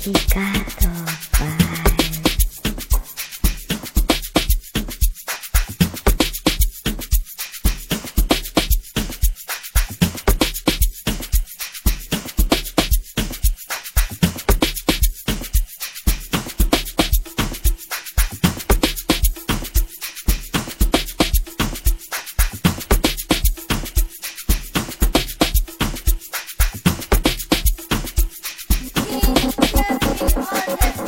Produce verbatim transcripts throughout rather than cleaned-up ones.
Chicago vibe. Get, get, get,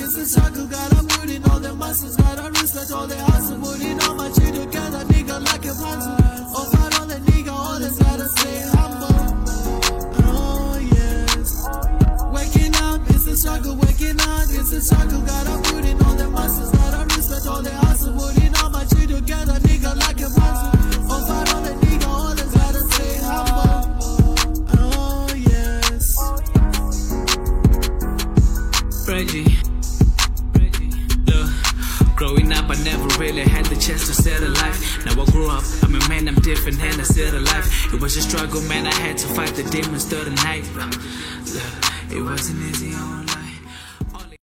it's the struggle. Gotta put in all the muscles, gotta respect all the hustle. Putting all my shit together, nigga, like a puzzle. Oh, God, all the nigga, always gotta stay humble. Oh, yes. Waking up, it's the struggle. Waking up, it's the struggle. Gotta put in all the muscles, gotta respect all the hustle. Putting all my shit together, nigga, like a puzzle. Oh, God, all the nigga, always gotta stay humble. Oh, yes. Reggie, look, growing up I never really had the chance to settle life. Now I grew up, I'm a man, I'm different and I settle life. It was a struggle, man, I had to fight the demons through the night. Look, it wasn't easy all life.